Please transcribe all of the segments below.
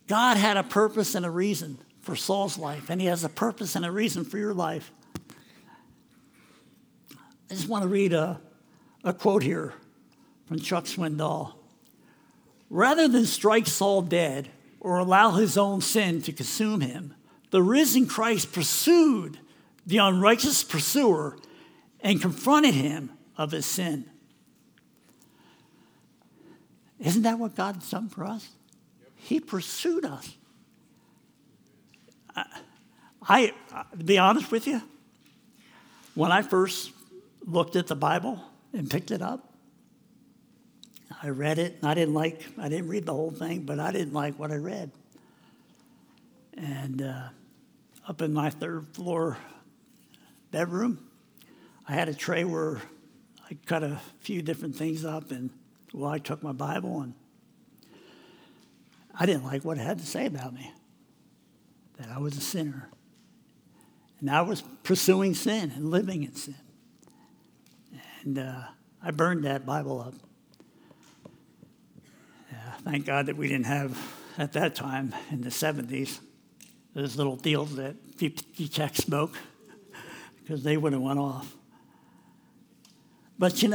God had a purpose and a reason for Saul's life, and he has a purpose and a reason for your life. I just want to read a quote here from Chuck Swindoll. Rather than strike Saul dead or allow his own sin to consume him, the risen Christ pursued the unrighteous pursuer and confronted him of his sin. Isn't that what God's done for us? He pursued us. To be honest with you, when I first looked at the Bible and picked it up, I read it, and I didn't read the whole thing, but I didn't like what I read. And up in my third floor bedroom, I had a tray where I cut a few different things up, and I took my Bible, and I didn't like what it had to say about me, that I was a sinner. And I was pursuing sin and living in sin. And I burned that Bible up. Thank God that we didn't have, at that time, in the 70s, those little deals that you check smoke, because they would have went off. But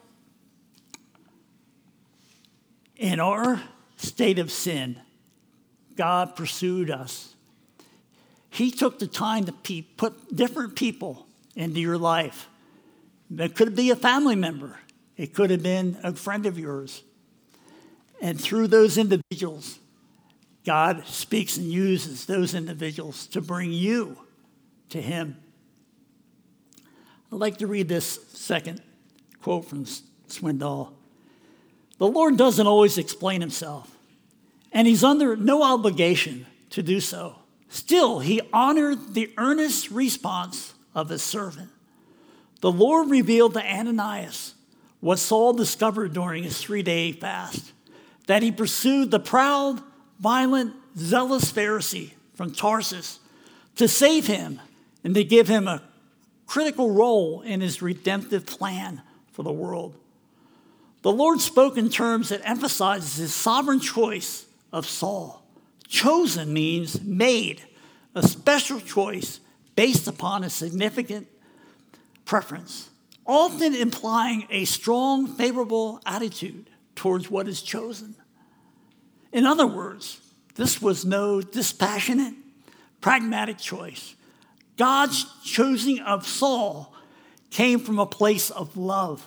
in our state of sin, God pursued us. He took the time to put different people into your life. It could be a family member. It could have been a friend of yours. And through those individuals, God speaks and uses those individuals to bring you to him. I'd like to read this second quote from Swindoll. The Lord doesn't always explain himself, and he's under no obligation to do so. Still, he honored the earnest response of his servant. The Lord revealed to Ananias what Saul discovered during his 3-day fast, that he pursued the proud, violent, zealous Pharisee from Tarsus to save him and to give him a critical role in his redemptive plan for the world. The Lord spoke in terms that emphasizes his sovereign choice of Saul. Chosen means made, a special choice based upon a significant preference, often implying a strong, favorable attitude towards what is chosen. In other words, this was no dispassionate, pragmatic choice. God's choosing of Saul came from a place of love.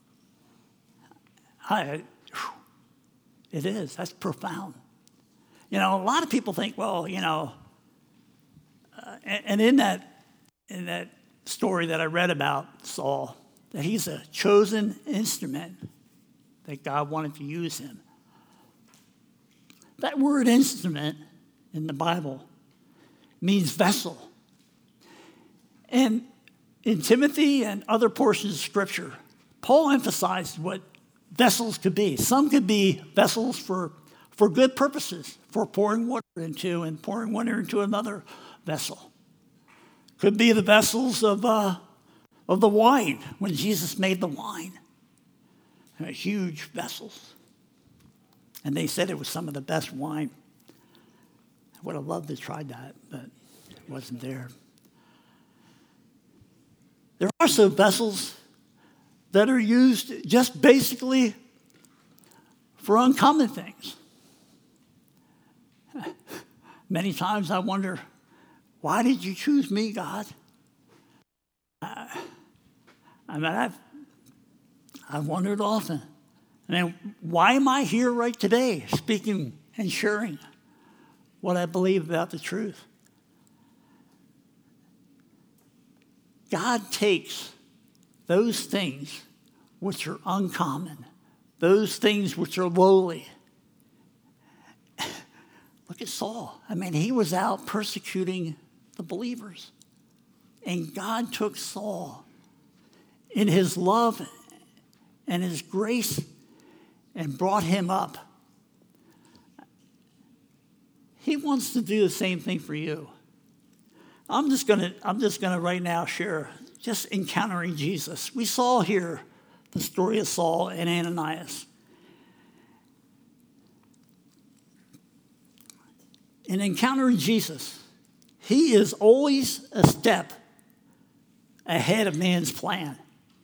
It is. That's profound. A lot of people think, and in that story that I read about Saul, that he's a chosen instrument, that God wanted to use him. That word instrument in the Bible means vessel. And in Timothy and other portions of Scripture, Paul emphasized what vessels could be. Some could be vessels for good purposes, for pouring water into and pouring water into another vessel. Could be the vessels of the wine, when Jesus made the wine. Huge vessels. And they said it was some of the best wine. I would have loved to try that, but it wasn't there. There are also vessels that are used just basically for uncommon things. Many times I wonder, why did you choose me, God? I've wondered often. Why am I here right today speaking and sharing what I believe about the truth? God takes those things which are uncommon, those things which are lowly. Look at Saul. He was out persecuting the believers. And God took Saul in his love and his grace and brought him up. He wants to do the same thing for you. I'm just gonna right now share just encountering Jesus. We saw here the story of Saul and Ananias. in encountering Jesus, he is always a step ahead of man's plan.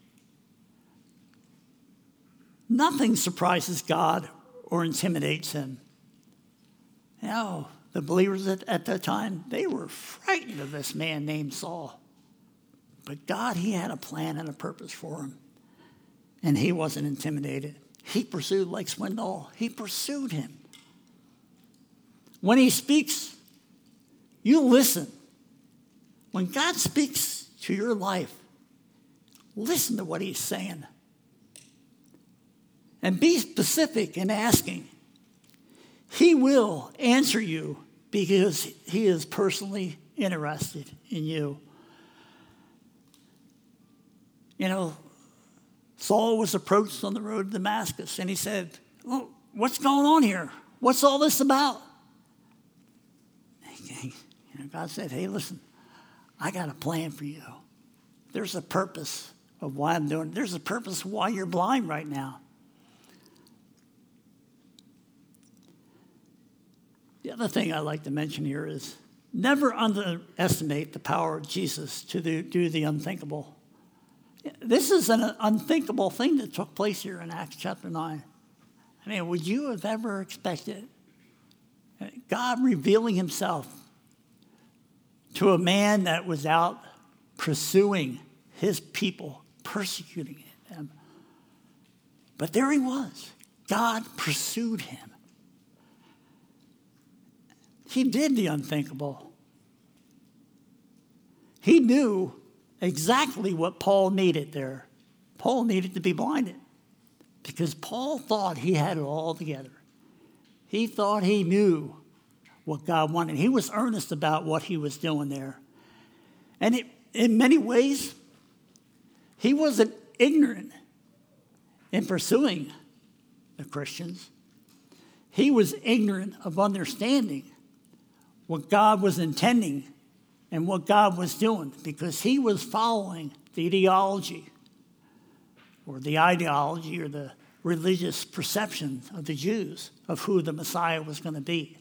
Nothing surprises God or intimidates him. You know, the believers at that time, they were frightened of this man named Saul. But God, he had a plan and a purpose for him. And he wasn't intimidated. He pursued, like Swindoll, he pursued him. When he speaks, you listen. When God speaks to your life, listen to what he's saying. And be specific in asking. He will answer you because he is personally interested in you. You know, Saul was approached on the road to Damascus, and he said, well, what's going on here? What's all this about? And God said, hey, listen, I got a plan for you. There's a purpose of why I'm doing it. There's a purpose why you're blind right now. The other thing I like to mention here is never underestimate the power of Jesus to do the unthinkable. This is an unthinkable thing that took place here in Acts chapter 9. I mean, would you have ever expected God revealing himself to a man that was out pursuing his people, persecuting them? But there he was. God pursued him. He did the unthinkable. He knew exactly what Paul needed there. Paul needed to be blinded because Paul thought he had it all together. He thought he knew what God wanted. He was earnest about what he was doing there. And in many ways, he wasn't ignorant in pursuing the Christians. He was ignorant of understanding what God was intending and what God was doing because he was following the ideology or the religious perception of the Jews of who the Messiah was going to be.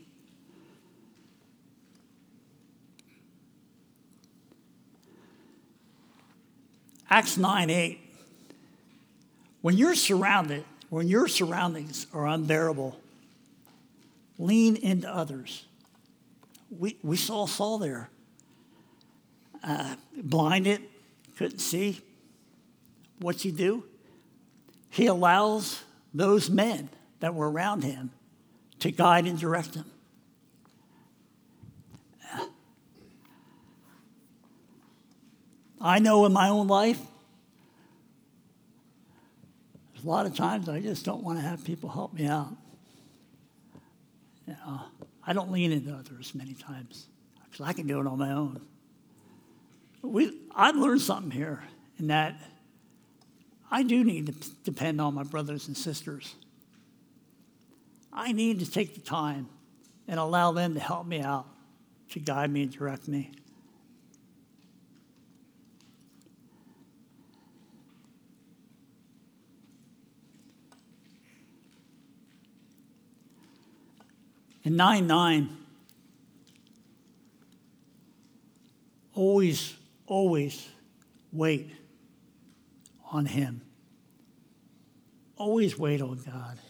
Acts 9:8. When your surroundings are unbearable, lean into others. We saw Saul there, blinded, couldn't see. What's he do? He allows those men that were around him to guide and direct him. I know in my own life, there's a lot of times I just don't want to have people help me out. You know, I don't lean into others many times because I can do it on my own. I've learned something here in that I do need to depend on my brothers and sisters. I need to take the time and allow them to help me out, to guide me and direct me. In 9:9, always wait on him. Always wait on God.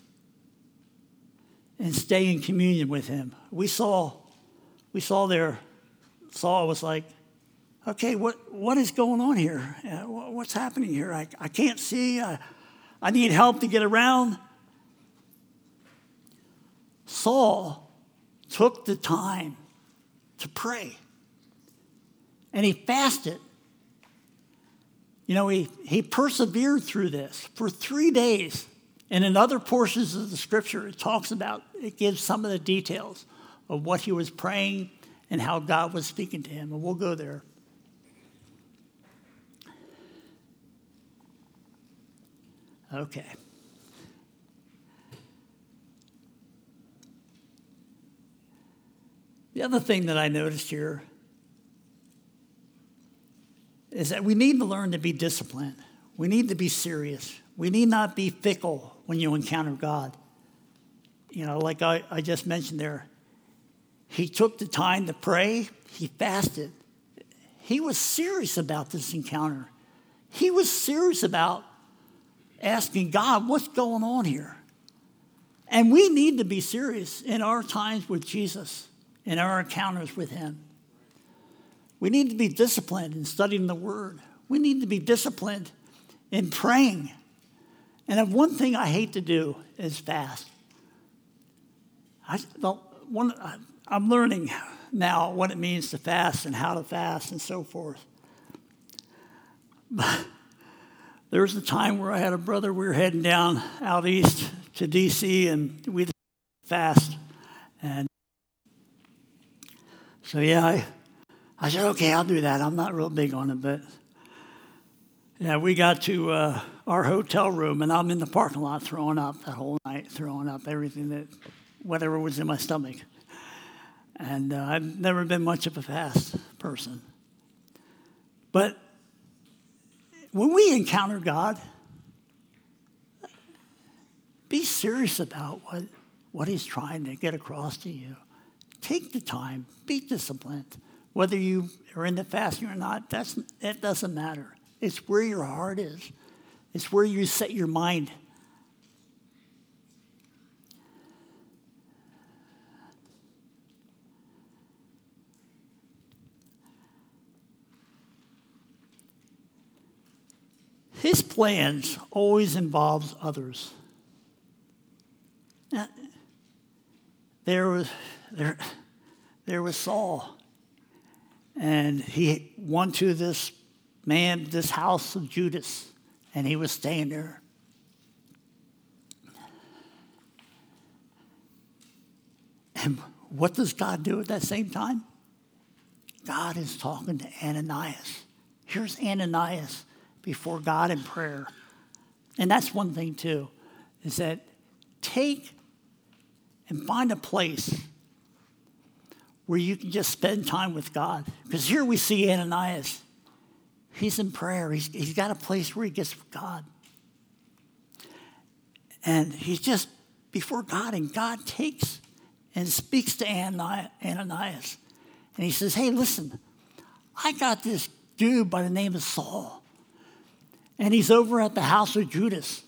And stay in communion with him. We saw there, Saul was like, okay, what is going on here? What's happening here? I can't see. I need help to get around. Saul took the time to pray. And he fasted. You know, he persevered through this for 3 days. And in other portions of the scripture, it gives some of the details of what he was praying and how God was speaking to him. And we'll go there. Okay. The other thing that I noticed here is that we need to learn to be disciplined. We need to be serious. We need not be fickle when you encounter God. You know, like I just mentioned there, He took the time to pray. He fasted. He was serious about this encounter. He was serious about asking God, what's going on here? And we need to be serious in our times with Jesus, in our encounters with him. We need to be disciplined in studying the word. We need to be disciplined in praying. And if one thing I hate to do is fast. I'm learning now what it means to fast and how to fast and so forth. But there was a time where I had a brother, we were heading down out east to D.C., and we fast. And so, yeah, I said, okay, I'll do that. I'm not real big on it, but yeah, we got to our hotel room, and I'm in the parking lot throwing up that whole night, throwing up everything whatever was in my stomach. And I've never been much of a fast person. But when we encounter God, be serious about what he's trying to get across to you. Take the time. Be disciplined. Whether you are into fasting or not, it doesn't matter. It's where your heart is. It's where you set your mind. His plans always involves others. Now, there was Saul, and he went to this house of Judas, and he was staying there. And what does God do at that same time? God is talking to Ananias. Here's Ananias before God in prayer. And that's one thing too, is that take and find a place where you can just spend time with God. Because here we see Ananias. He's in prayer. He's got a place where he gets with God. And he's just before God, and God takes and speaks to Ananias. And he says, hey, listen, I got this dude by the name of Saul. And he's over at the house of Judas.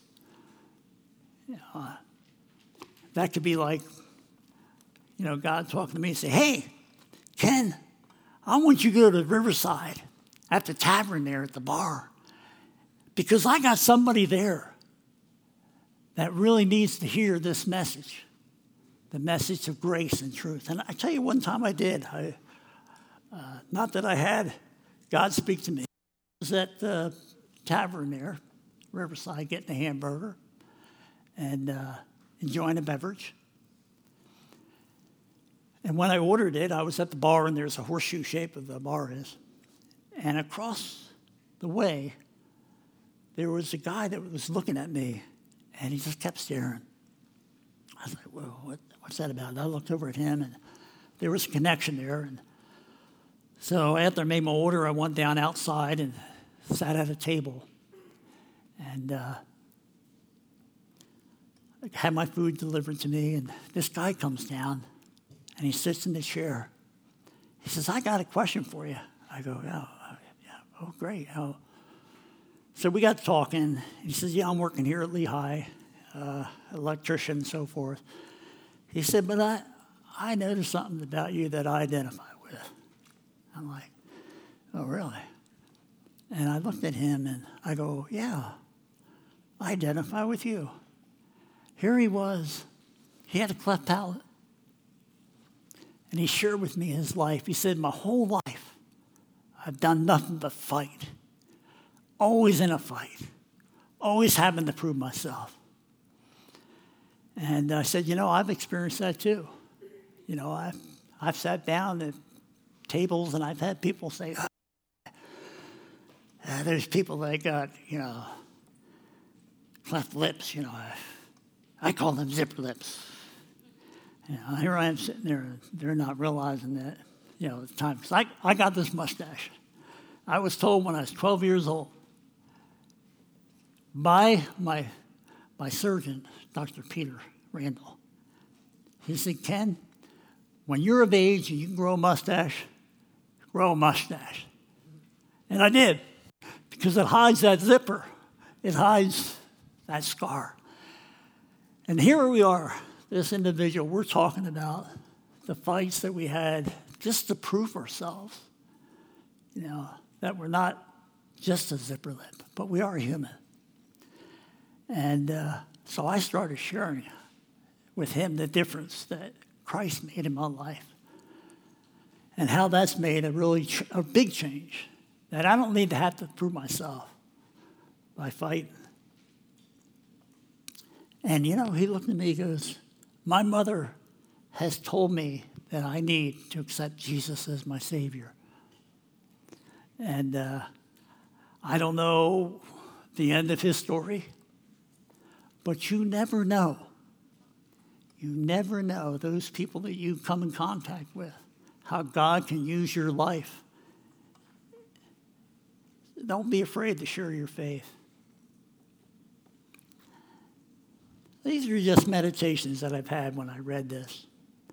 That could be like, God talking to me and say, hey, Ken, I want you to go to Riverside at the tavern there at the bar, because I got somebody there that really needs to hear this message, the message of grace and truth. And I tell you, one time I did. Not that I had God speak to me. I was at the tavern there, Riverside, getting a hamburger and enjoying a beverage. And when I ordered it, I was at the bar, and there's a horseshoe shape of the bar is. And across the way, there was a guy that was looking at me, and he just kept staring. I was like, whoa, what's that about? And I looked over at him, and there was a connection there. And so after I made my order, I went down outside and sat at a table. And I had my food delivered to me, and this guy comes down, and he sits in the chair. He says, I got a question for you. I go, yeah, oh, great. Oh. So we got talking. He says, yeah, I'm working here at Lehigh, electrician and so forth. He said, but I noticed something about you that I identify with. I'm like, oh, really? And I looked at him, and I go, yeah, I identify with you. Here he was. He had a cleft palate. And he shared with me his life. He said, my whole life, I've done nothing but fight. Always in a fight. Always having to prove myself. And I said, I've experienced that too. I've sat down at tables, and I've had people say, there's people that got, cleft lips, I call them zipper lips. Here I am sitting there, they're not realizing that, at the time. Because I got this mustache. I was told when I was 12 years old by my surgeon, Dr. Peter Randall. He said, Ken, when you're of age and you can grow a mustache, grow a mustache. And I did, because it hides that zipper. It hides that scar. And here we are, this individual, we're talking about the fights that we had just to prove ourselves, that we're not just a zipper lip, but we are human. And so I started sharing with him the difference that Christ made in my life and how that's made a big change, that I don't need to have to prove myself by fighting. And, he looked at me and goes, my mother has told me that I need to accept Jesus as my Savior. And I don't know the end of his story, but you never know. You never know those people that you come in contact with, how God can use your life. Don't be afraid to share your faith. These are just meditations that I've had when I read this.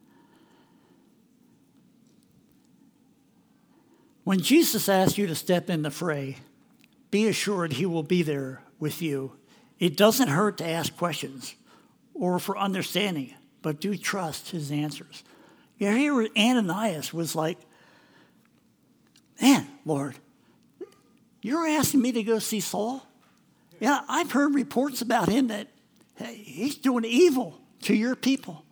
When Jesus asks you to step in the fray, be assured he will be there with you. It doesn't hurt to ask questions or for understanding, but do trust his answers. Here Ananias was like, man, Lord, you're asking me to go see Saul? Yeah, I've heard reports about him that he's doing evil to your people.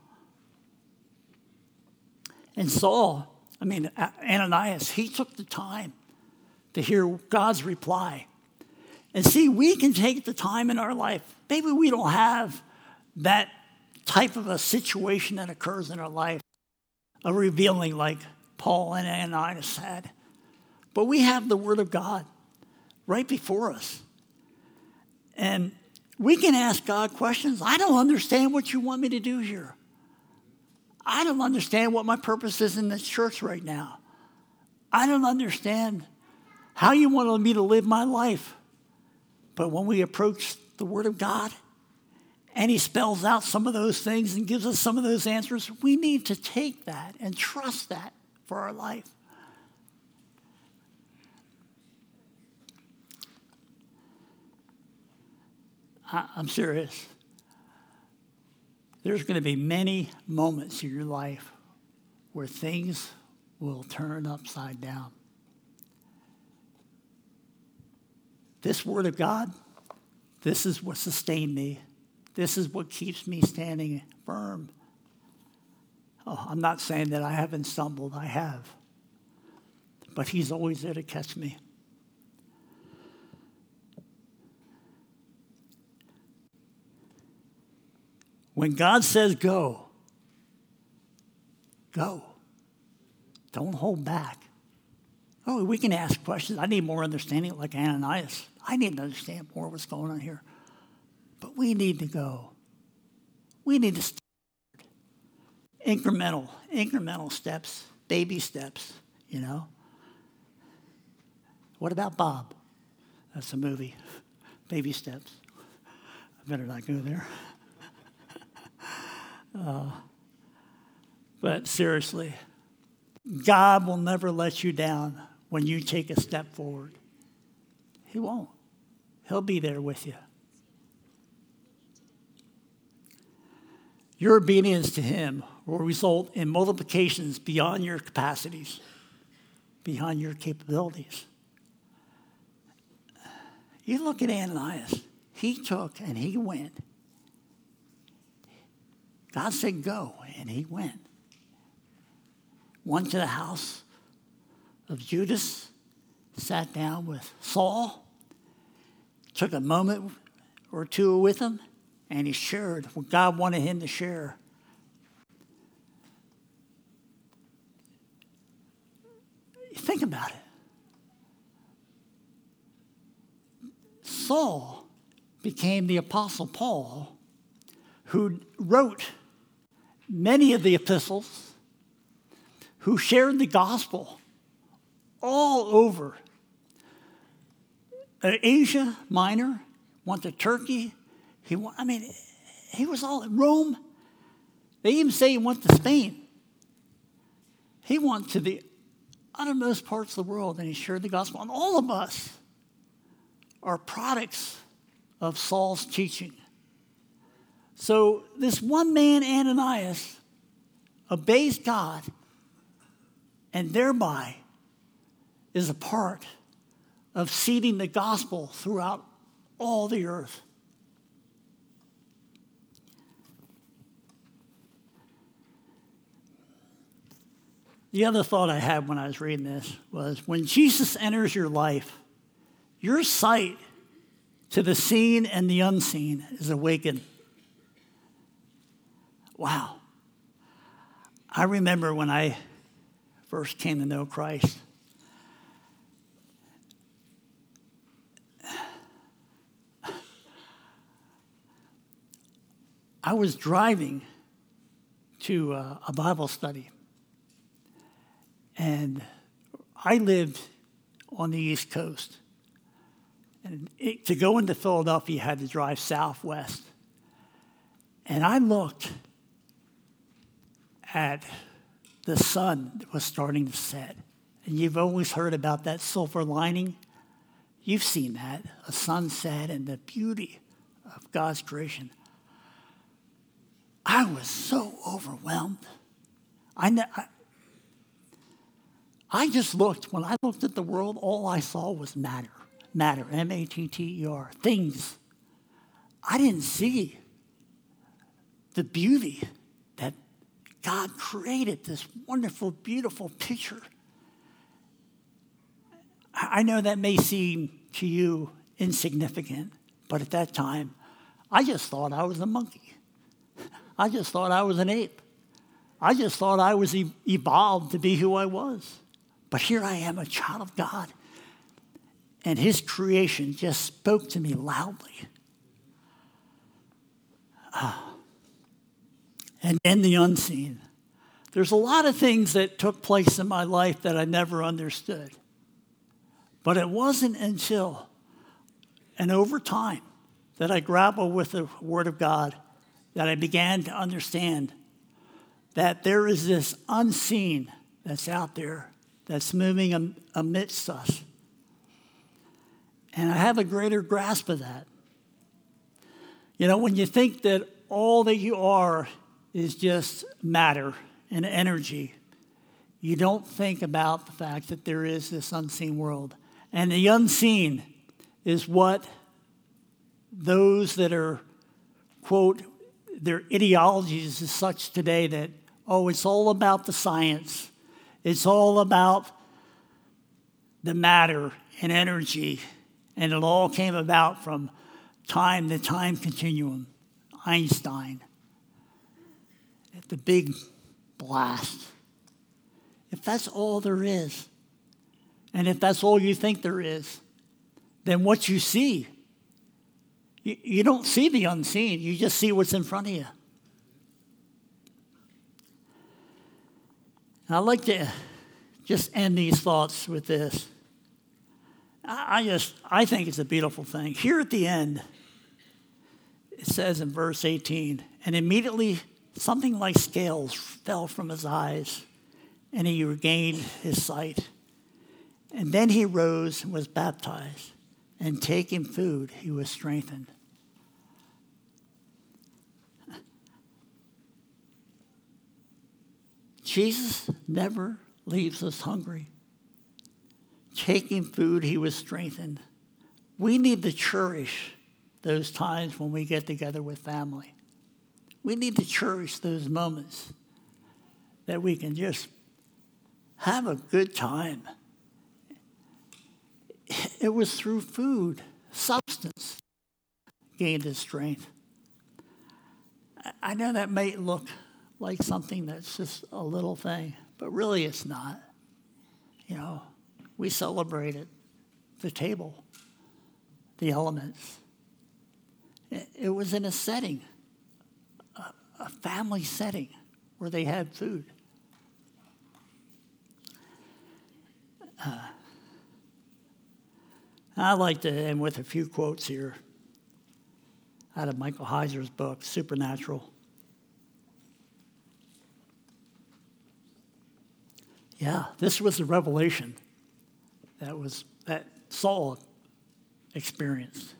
And Ananias, he took the time to hear God's reply. And see, we can take the time in our life. Maybe we don't have that type of a situation that occurs in our life, a revealing like Paul and Ananias had. But we have the Word of God right before us. And we can ask God questions. I don't understand what you want me to do here. I don't understand what my purpose is in this church right now. I don't understand how you want me to live my life. But when we approach the Word of God and he spells out some of those things and gives us some of those answers, we need to take that and trust that for our life. I'm serious. There's going to be many moments in your life where things will turn upside down. This Word of God, this is what sustained me. This is what keeps me standing firm. Oh, I'm not saying that I haven't stumbled. I have. But he's always there to catch me. When God says go, go. Don't hold back. Oh, we can ask questions. I need more understanding like Ananias. I need to understand more what's going on here. But we need to go. We need to start. Incremental steps, baby steps, What about Bob? That's a movie. Baby steps. I better not go there. But seriously, God will never let you down when you take a step forward. He won't. He'll be there with you. Your obedience to him will result in multiplications beyond your capacities, beyond your capabilities. You look at Ananias. He took and he went. God said go, and he went. Went to the house of Judas, sat down with Saul, took a moment or two with him, and he shared what God wanted him to share. Think about it. Saul became the Apostle Paul, who wrote many of the epistles, who shared the gospel all over Asia Minor, went to Turkey. He was all in Rome. They even say he went to Spain. He went to the uttermost parts of the world and he shared the gospel. And all of us are products of Saul's teaching. So this one man, Ananias, obeys God and thereby is a part of seeding the gospel throughout all the earth. The other thought I had when I was reading this was when Jesus enters your life, your sight to the seen and the unseen is awakened. Wow. I remember when I first came to know Christ. I was driving to a Bible study. And I lived on the East Coast. And to go into Philadelphia, you had to drive southwest. And I looked at the sun that was starting to set. And you've always heard about that silver lining. You've seen that, a sunset and the beauty of God's creation. I was so overwhelmed. I just looked. When I looked at the world, all I saw was matter. Matter, M-A-T-T-E-R, things. I didn't see the beauty that God created, this wonderful, beautiful picture. I know that may seem to you insignificant, but at that time, I just thought I was a monkey. I just thought I was an ape. I just thought I was evolved to be who I was. But here I am, a child of God. And his creation just spoke to me loudly. And then the unseen. There's a lot of things that took place in my life that I never understood. But it wasn't until and over time that I grappled with the Word of God that I began to understand that there is this unseen that's out there that's moving amidst us. And I have a greater grasp of that. You know, when you think that all that you are is just matter and energy, you don't think about the fact that there is this unseen world. And the unseen is what those that are, quote, their ideologies is such today that, it's all about the science. It's all about the matter and energy. And it all came about from time to time continuum. Einstein. At the big blast. If that's all there is, and if that's all you think there is, then what you see, you don't see the unseen. You just see what's in front of you. And I'd like to just end these thoughts with this. I think it's a beautiful thing. Here at the end, it says in verse 18, and immediately something like scales fell from his eyes, and he regained his sight. And then he rose and was baptized, and taking food, he was strengthened. Jesus never leaves us hungry. Taking food, he was strengthened. We need to cherish those times when we get together with family. We need to cherish those moments that we can just have a good time. It was through food, substance, gained his strength. I know that may look like something that's just a little thing, but really it's not. You know, we celebrated the table, the elements. It was in a setting, a family setting where they had food. I'd like to end with a few quotes here out of Michael Heiser's book, Supernatural. Yeah, this was the revelation that Saul experienced.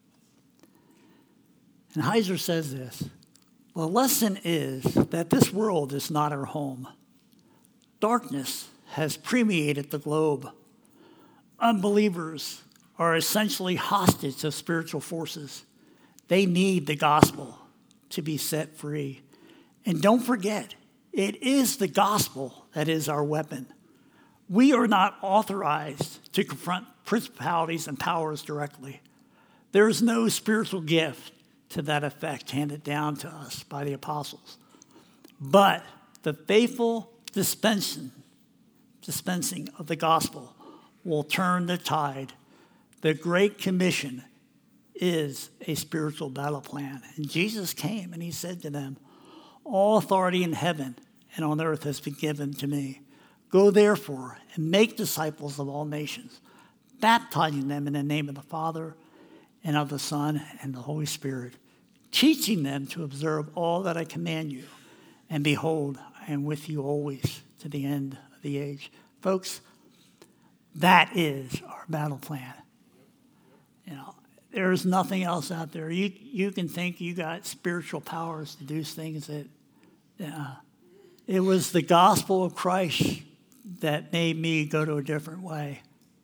And Heiser says this: the lesson is that this world is not our home. Darkness has permeated the globe. Unbelievers are essentially hostage to spiritual forces. They need the gospel to be set free. And don't forget, it is the gospel that is our weapon. We are not authorized to confront principalities and powers directly. There is no spiritual gift to that effect handed down to us by the apostles. But the faithful dispensing of the gospel will turn the tide. The Great Commission is a spiritual battle plan. And Jesus came and he said to them, all authority in heaven and on earth has been given to me. Go therefore and make disciples of all nations, baptizing them in the name of the Father and of the Son and the Holy Spirit, teaching them to observe all that I command you. And behold, I am with you always to the end of the age. Folks, that is our battle plan. You know, there's nothing else out there. You can think you got spiritual powers to do things that, it was the gospel of Christ that made me go to a different way.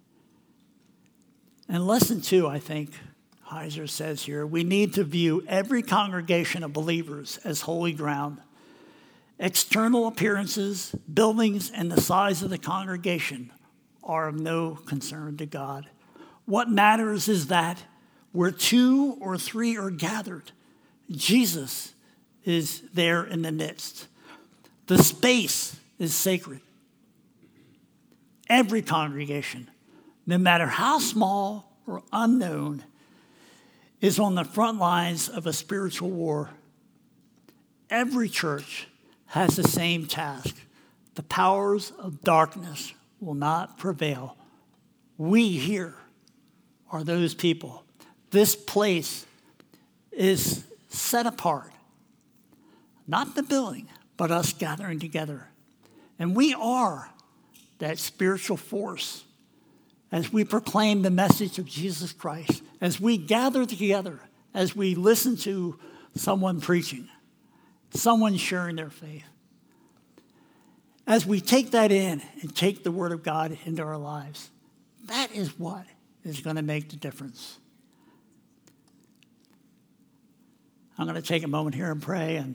And lesson 2, I think, Heiser says here, we need to view every congregation of believers as holy ground. External appearances, buildings, and the size of the congregation are of no concern to God. What matters is that where 2 or 3 are gathered, Jesus is there in the midst. The space is sacred. Every congregation, no matter how small or unknown, is on the front lines of a spiritual war. Every church has the same task. The powers of darkness will not prevail. We here are those people. This place is set apart. Not the building, but us gathering together. And we are that spiritual force as we proclaim the message of Jesus Christ, as we gather together, as we listen to someone preaching, someone sharing their faith. As we take that in and take the Word of God into our lives, that is what is going to make the difference. I'm going to take a moment here and pray. And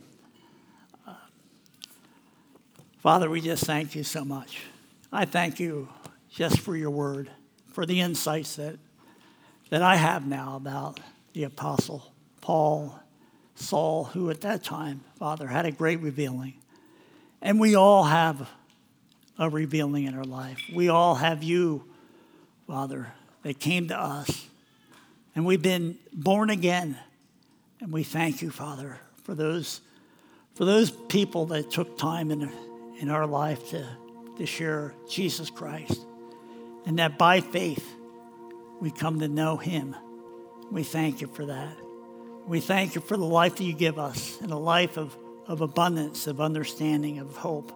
Father, we just thank you so much. I thank you just for your word, for the insights that I have now about the Apostle Paul, Saul, who at that time, Father, had a great revealing. And we all have a revealing in our life. We all have you, Father, that came to us. And we've been born again. And we thank you, Father, for those people that took time in our life to share Jesus Christ. And that by faith, we come to know him. We thank you for that. We thank you for the life that you give us, and a life of abundance, of understanding, of hope.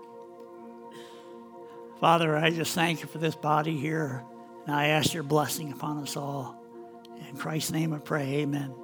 Father, I just thank you for this body here, and I ask your blessing upon us all. In Christ's name I pray, amen.